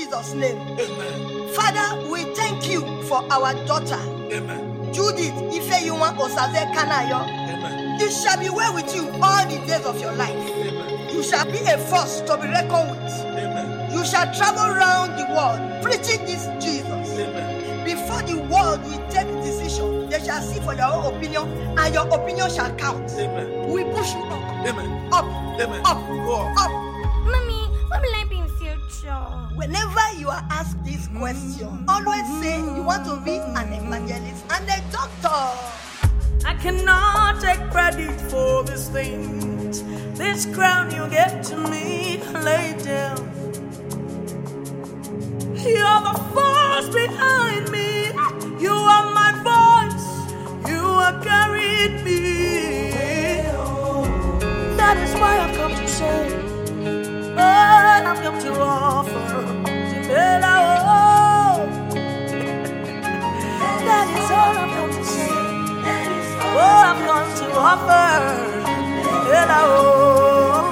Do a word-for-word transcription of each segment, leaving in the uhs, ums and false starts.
Jesus' name. Amen. Father, we thank you for our daughter. Amen. Judith Ifeyinwa Osaze Kanayo. Amen. It shall be well with you all the days of your life. Amen. You shall be a force to be reckoned with. Amen. You shall travel around the world preaching this Jesus. Amen. Before the world will take decision, they shall see for your own opinion, and your opinion shall count. Amen. We push you up. Amen. Up. Amen. Up. Go Up. Mommy, what will I be in future? Whenever you are asked this question, always say you want to be an evangelist and a doctor. I cannot take credit for these things. This crown you gave to me, lay down. You're the force behind me. You are my voice. You are carrying me. That is why I've come to say, oh, I've come to offer. That is all I've come to say. Oh, I've come to offer. Hello.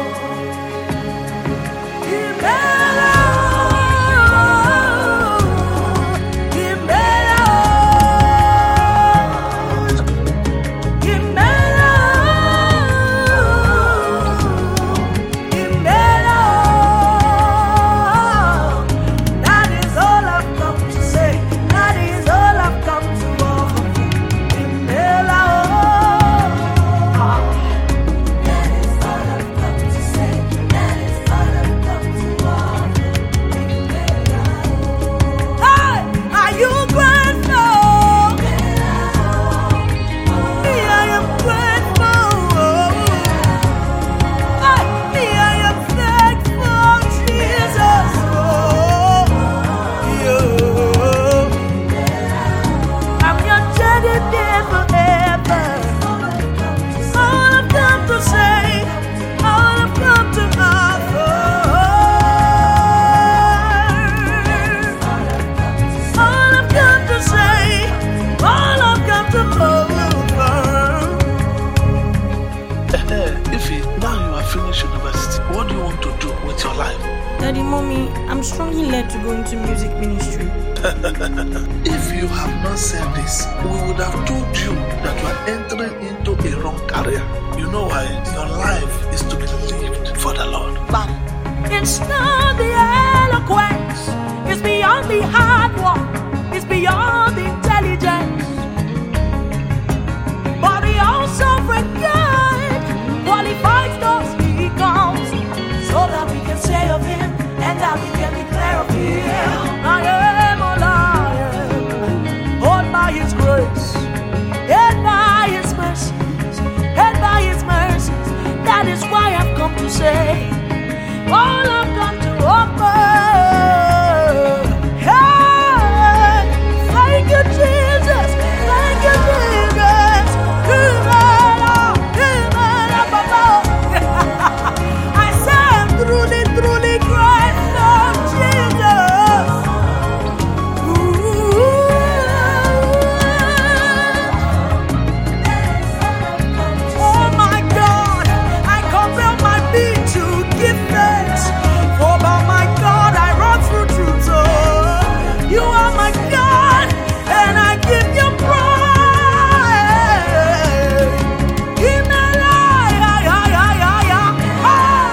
Daddy, Mommy, I'm strongly led to go into music ministry. If you have not said this, we would have told you that you are entering into a wrong career. You know why? Your life is to be lived for the Lord. Bam. It's not the eloquence. It's beyond the hard work. It's beyond the intelligence. But the all-sovereign God qualifies those he comes, so that we can say of him and that we can declare of him. I am all I am, all by his grace, and by his mercies, and by his mercies. That is why I've come to say, all I've come to offer. Hey, thank you, Jesus. Thank you, Jesus. I say I'm truly, truly grateful, Jesus. Ooh. Oh my God, I compel my being to give thanks. For by my God I run through truth. Oh, you are my God, and I give you praise. In my life, yeah, yeah, yeah, yeah.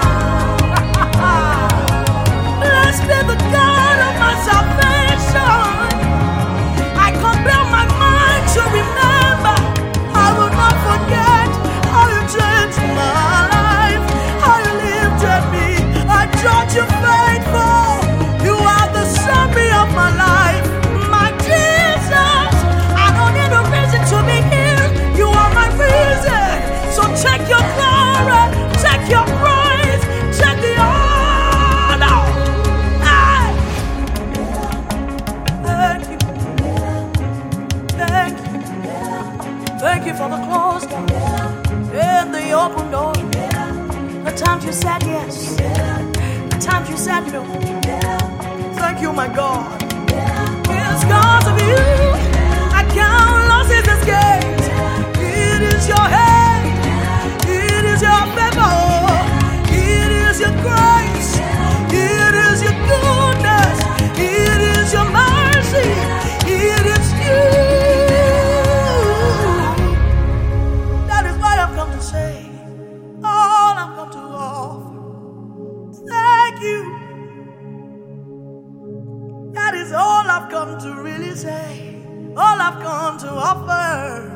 Ah. Blessed be the God of my salvation. I compel my mind to remember. I will not forget how you changed my life, how you lifted me. I judge you faithful. You are the summary of my life, my Jesus. I don't need a reason to be here. You are my reason. So take your glory, take your praise, take the honor. Hey. Thank you, thank you, thank you for the closed door and the open door. The times you said yes, the times you said no. Thank you, my God. It's because of you I count losses as gains. It is your hand, it is your favor, it is your grace, it is your goodness. come to really say, all I've come to offer.